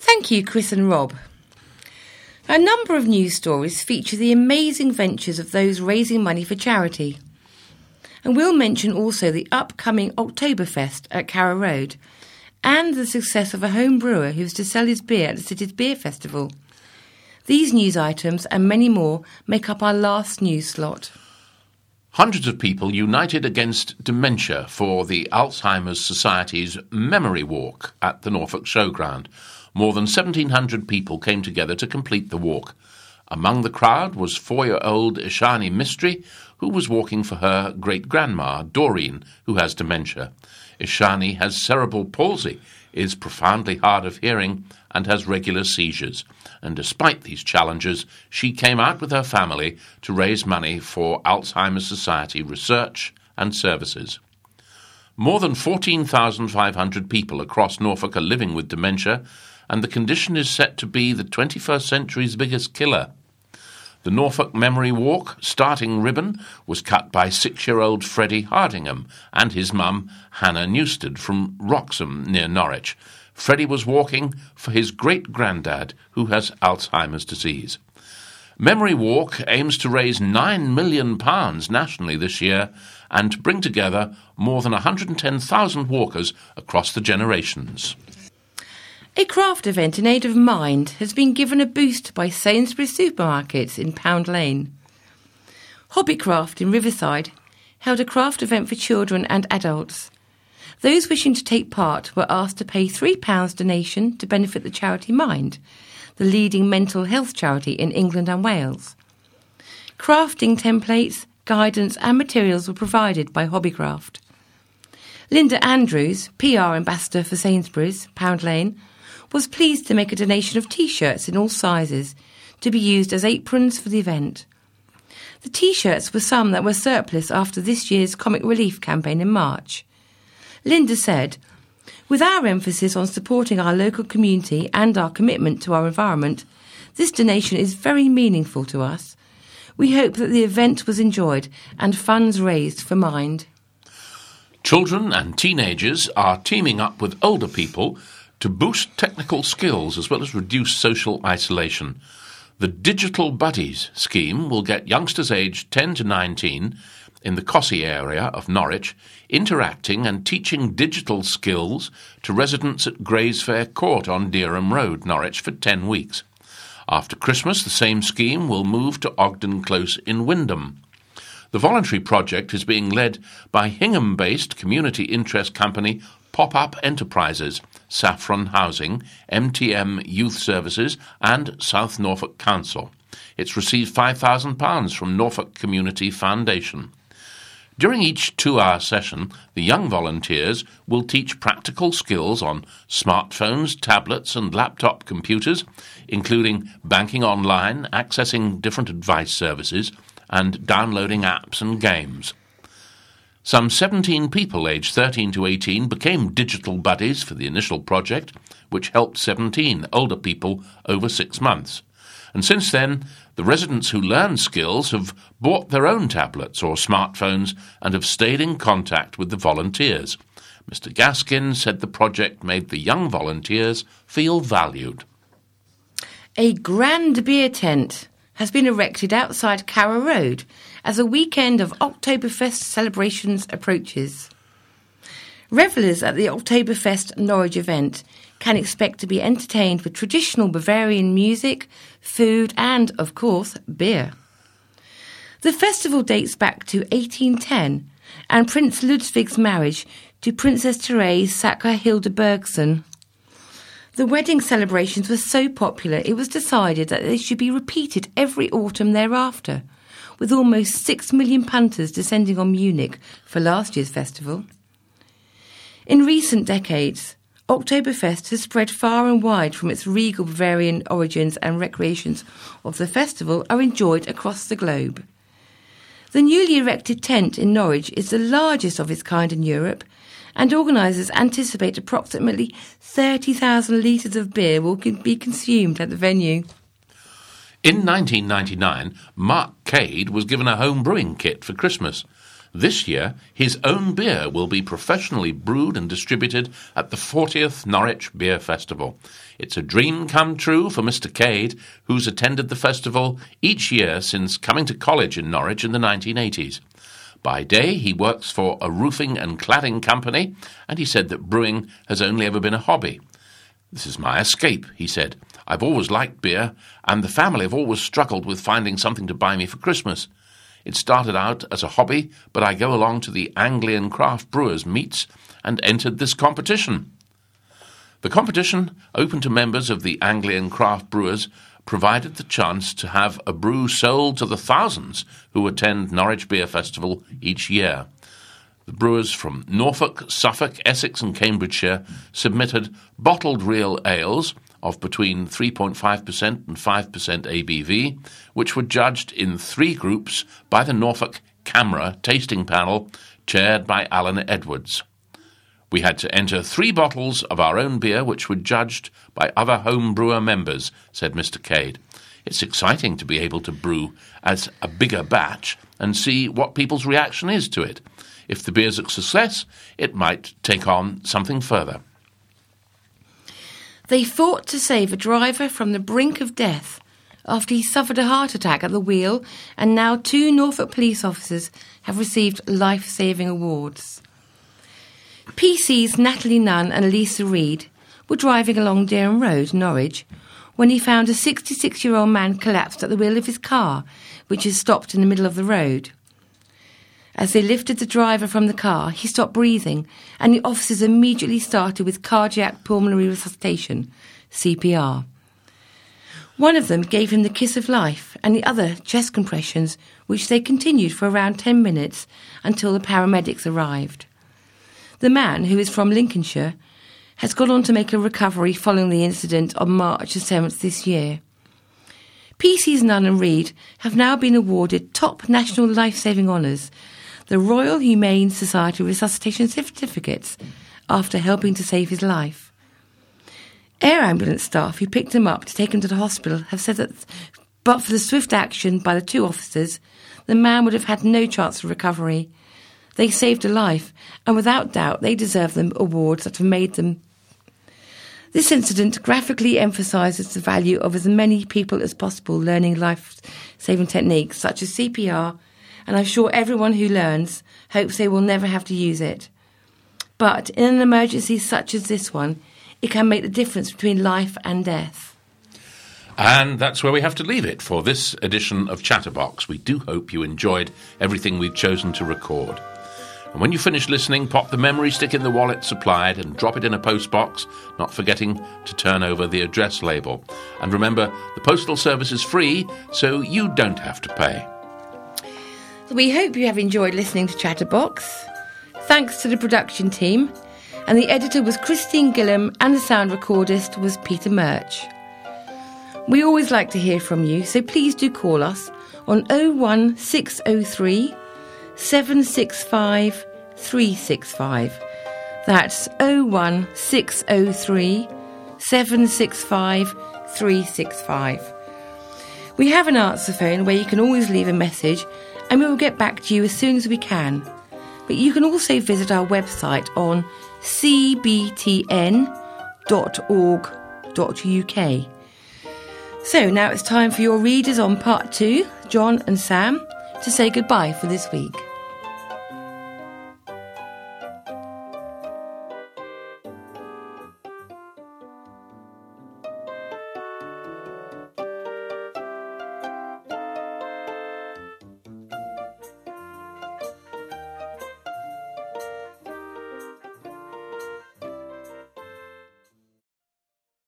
Thank you, Chris and Rob. A number of news stories feature the amazing ventures of those raising money for charity. And we'll mention also the upcoming Oktoberfest at Carrow Road and the success of a home brewer who is to sell his beer at the city's beer festival. These news items and many more make up our last news slot. Hundreds of people united against dementia for the Alzheimer's Society's Memory Walk at the Norfolk Showground. More than 1,700 people came together to complete the walk. Among the crowd was 4-year-old Ishani Mistry, who was walking for her great-grandma, Doreen, who has dementia. Ishani has cerebral palsy, is profoundly hard of hearing, and has regular seizures. And despite these challenges, she came out with her family to raise money for Alzheimer's Society research and services. More than 14,500 people across Norfolk are living with dementia, and the condition is set to be the 21st century's biggest killer. The Norfolk Memory Walk starting ribbon was cut by 6-year-old Freddie Hardingham and his mum, Hannah Newstead, from Wroxham near Norwich. Freddie was walking for his great-granddad, who has Alzheimer's disease. Memory Walk aims to raise £9 million nationally this year and to bring together more than 110,000 walkers across the generations. A craft event in aid of Mind has been given a boost by Sainsbury's supermarkets in Pound Lane. Hobbycraft in Riverside held a craft event for children and adults. Those wishing to take part were asked to pay £3 donation to benefit the charity Mind, the leading mental health charity in England and Wales. Crafting templates, guidance and materials were provided by Hobbycraft. Linda Andrews, PR ambassador for Sainsbury's, Pound Lane, was pleased to make a donation of T-shirts in all sizes to be used as aprons for the event. The T-shirts were some that were surplus after this year's Comic Relief campaign in March. Linda said, "With our emphasis on supporting our local community and our commitment to our environment, this donation is very meaningful to us. We hope that the event was enjoyed and funds raised for Mind." Children and teenagers are teaming up with older people to boost technical skills as well as reduce social isolation. The Digital Buddies scheme will get youngsters aged 10 to 19 in the Cossey area of Norwich interacting and teaching digital skills to residents at Graysfair Court on Dereham Road, Norwich, for 10 weeks. After Christmas, the same scheme will move to Ogden Close in Wymondham. The voluntary project is being led by Hingham-based community interest company Pop-Up Enterprises, Saffron Housing, MTM Youth Services and South Norfolk Council. It's received £5,000 from Norfolk Community Foundation. During each 2-hour session, the young volunteers will teach practical skills on smartphones, tablets and laptop computers, including banking online, accessing different advice services, and downloading apps and games. Some 17 people aged 13 to 18 became digital buddies for the initial project, which helped 17 older people over 6 months. And since then, the residents who learned skills have bought their own tablets or smartphones and have stayed in contact with the volunteers. Mr. Gaskin said the project made the young volunteers feel valued. A grand beer tent has been erected outside Carrow Road as a weekend of Oktoberfest celebrations approaches. Revellers at the Oktoberfest Norwich event can expect to be entertained with traditional Bavarian music, food and, of course, beer. The festival dates back to 1810 and Prince Ludwig's marriage to Princess Therese Sacher-Hilda Bergson. The wedding celebrations were so popular it was decided that they should be repeated every autumn thereafter, with almost 6 million punters descending on Munich for last year's festival. In recent decades, Oktoberfest has spread far and wide from its regal Bavarian origins, and recreations of the festival are enjoyed across the globe. The newly erected tent in Norwich is the largest of its kind in Europe, and organisers anticipate approximately 30,000 litres of beer will be consumed at the venue. In 1999, Mark Cade was given a home brewing kit for Christmas. This year, his own beer will be professionally brewed and distributed at the 40th Norwich Beer Festival. It's a dream come true for Mr. Cade, who's attended the festival each year since coming to college in Norwich in the 1980s. By day, he works for a roofing and cladding company, and he said that brewing has only ever been a hobby. "This is my escape," he said. "I've always liked beer, and the family have always struggled with finding something to buy me for Christmas. It started out as a hobby, but I go along to the Anglian Craft Brewers meets and entered this competition." The competition, open to members of the Anglian Craft Brewers, provided the chance to have a brew sold to the thousands who attend Norwich Beer Festival each year. The brewers from Norfolk, Suffolk, Essex and Cambridgeshire submitted bottled real ales of between 3.5% and 5% ABV, which were judged in 3 groups by the Norfolk Camera tasting panel, chaired by Alan Edwards. We had to enter 3 bottles of our own beer, which were judged by other home brewer members, said Mr. Cade. It's exciting to be able to brew as a bigger batch and see what people's reaction is to it. If the beer's a success, it might take on something further. They fought to save a driver from the brink of death after he suffered a heart attack at the wheel, and now 2 Norfolk police officers have received life-saving awards. PC's Natalie Nunn and Elisa Reid were driving along Dereham Road, Norwich, when he found a 66-year-old man collapsed at the wheel of his car, which is stopped in the middle of the road. As they lifted the driver from the car, he stopped breathing, and the officers immediately started with cardiac pulmonary resuscitation, CPR. One of them gave him the kiss of life, and the other chest compressions, which they continued for around 10 minutes until the paramedics arrived. The man, who is from Lincolnshire, has gone on to make a recovery following the incident on March the 7th this year. PC's Nunn and Reid have now been awarded top national life-saving honours, the Royal Humane Society Resuscitation Certificates, after helping to save his life. Air ambulance staff who picked him up to take him to the hospital have said that, but for the swift action by the 2 officers, the man would have had no chance of recovery. They saved a life, and without doubt they deserve the awards that have made them. This incident graphically emphasises the value of as many people as possible learning life-saving techniques such as CPR, and I'm sure everyone who learns hopes they will never have to use it. But in an emergency such as this one, it can make the difference between life and death. And that's where we have to leave it for this edition of Chatterbox. We do hope you enjoyed everything we've chosen to record. And when you finish listening, pop the memory stick in the wallet supplied and drop it in a postbox, not forgetting to turn over the address label. And remember, the postal service is free, so you don't have to pay. We hope you have enjoyed listening to Chatterbox. Thanks to the production team, and the editor was Christine Gillam and the sound recordist was Peter Murch. We always like to hear from you, so please do call us on 01603 765 365. That's 01603 765 365. We have an answer phone where you can always leave a message, and we will get back to you as soon as we can. But you can also visit our website on cbtn.org.uk. So now it's time for your readers on part 2, John and Sam, to say goodbye for this week.